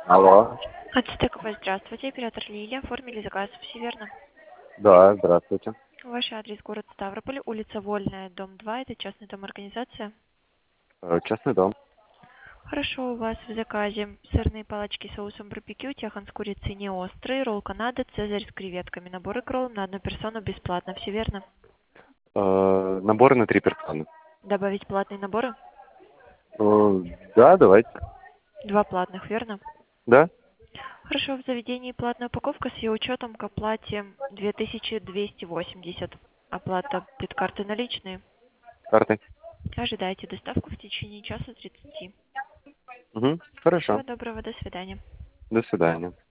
Алло. Ацтекова, здравствуйте. Оператор Лилия. Оформили заказ. Все верно? Да, здравствуйте. Ваш адрес город Ставрополь, улица Вольная, дом 2. Это частный дом организация. Частный дом. Хорошо, у вас в заказе сырные палочки с соусом барбекю, тяхан с курицей не острый, ролл канада, цезарь с креветками. Наборы к роллам на одну персону бесплатно. Все верно? Наборы на 3 персоны. Добавить платные наборы? Да, давайте. 2 платных, верно? Да? Хорошо, в заведении платная упаковка с ее учетом к оплате 2280. Оплата предкарты наличные. Карты. Ожидайте доставку в течение часа 30. Угу. Всего Хорошо. доброго, до свидания. До свидания.